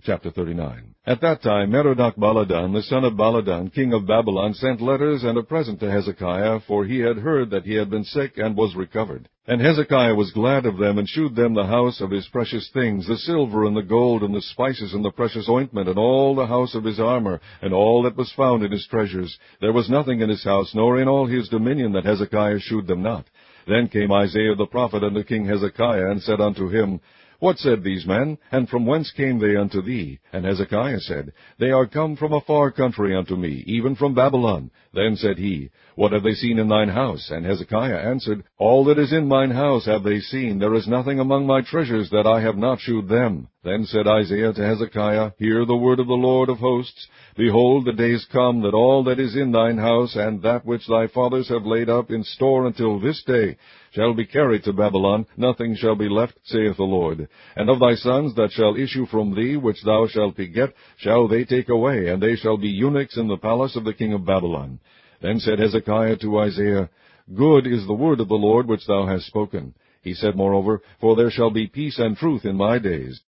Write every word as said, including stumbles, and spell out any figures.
Chapter thirty-nine. At that time Merodach-Baladan, the son of Baladan, king of Babylon, sent letters and a present to Hezekiah, for he had heard that he had been sick and was recovered. And Hezekiah was glad of them, and shewed them the house of his precious things, the silver and the gold, and the spices, and the precious ointment, and all the house of his armor, and all that was found in his treasures. There was nothing in his house, nor in all his dominion, that Hezekiah shewed them not. Then came Isaiah the prophet unto King Hezekiah, and said unto him, What said these men, and from whence came they unto thee? And Hezekiah said, They are come from a far country unto me, even from Babylon. Then said he, What have they seen in thine house? And Hezekiah answered, All that is in mine house have they seen. There is nothing among my treasures that I have not shewed them. Then said Isaiah to Hezekiah, Hear the word of the Lord of hosts. Behold, the days come that all that is in thine house, and that which thy fathers have laid up in store until this day, shall be carried to Babylon. Nothing shall be left, saith the Lord. And of thy sons that shall issue from thee, which thou shalt beget, shall they take away, and they shall be eunuchs in the palace of the king of Babylon. Then said Hezekiah to Isaiah, Good is the word of the Lord which thou hast spoken. He said moreover, For there shall be peace and truth in my days.